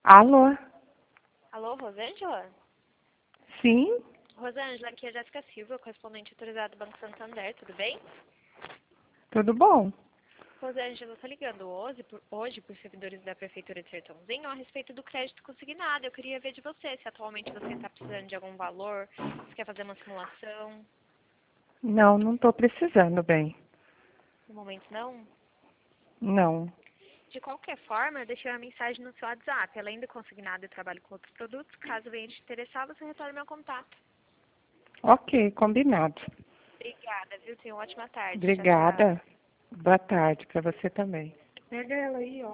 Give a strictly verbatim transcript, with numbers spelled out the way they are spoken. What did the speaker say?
Alô? Alô, Rosângela? Sim? Rosângela, aqui é a Jéssica Silva, correspondente autorizado do Banco Santander, tudo bem? Tudo bom? Rosângela, eu tô ligando hoje por, hoje por servidores da Prefeitura de Sertãozinho a respeito do crédito consignado. Eu queria ver de você, se atualmente você está precisando de algum valor, se quer fazer uma simulação. Não, não estou precisando, bem. No momento não? Não. De qualquer forma, eu deixei uma mensagem no seu WhatsApp. Além do consignado, eu trabalho com outros produtos. Caso venha te interessar, você retorne meu contato. Ok, combinado. Obrigada, viu? Tenha uma ótima tarde. Tchau, tchau. Obrigada. Boa tarde para você também. Pega ela aí, ó.